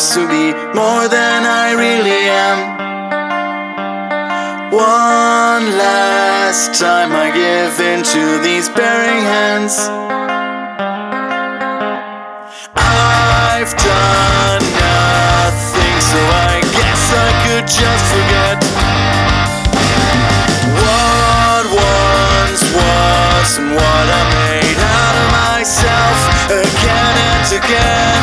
choice to be more than I really am. One last time I give into these bearing hands. I've done nothing, so I guess I could just forget what once was and what I made out of myself again and again.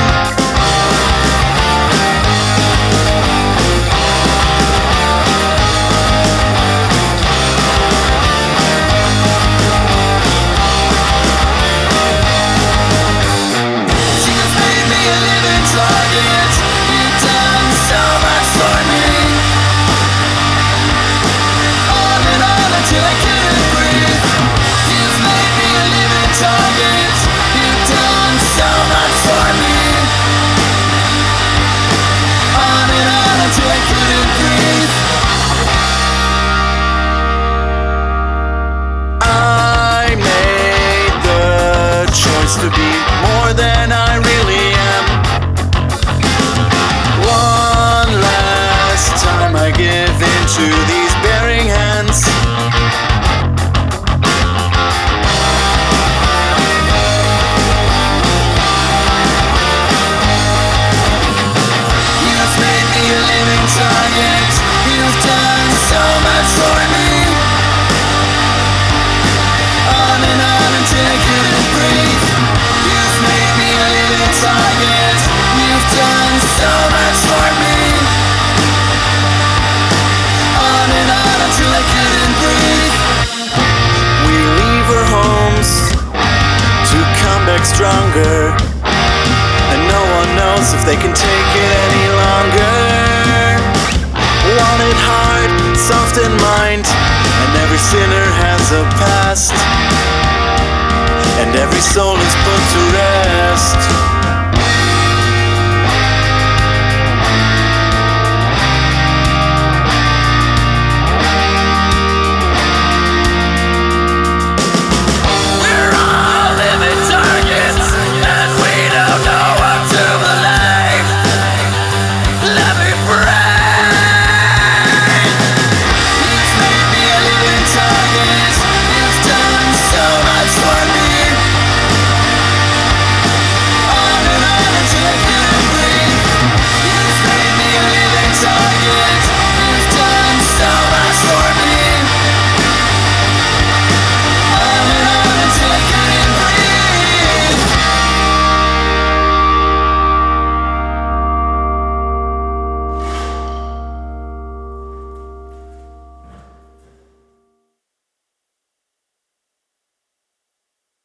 To be more than I really am. One last time I give into these bearing hands. You've made me a living target. You've done so much for me. On and on until I couldn't breathe. Target, you've done so much for me. On and on until I couldn't breathe. We leave our homes to come back stronger, and no one knows if they can take it any longer. Want it hard, soft in mind, and every sinner has a past, and every soul is put to rest.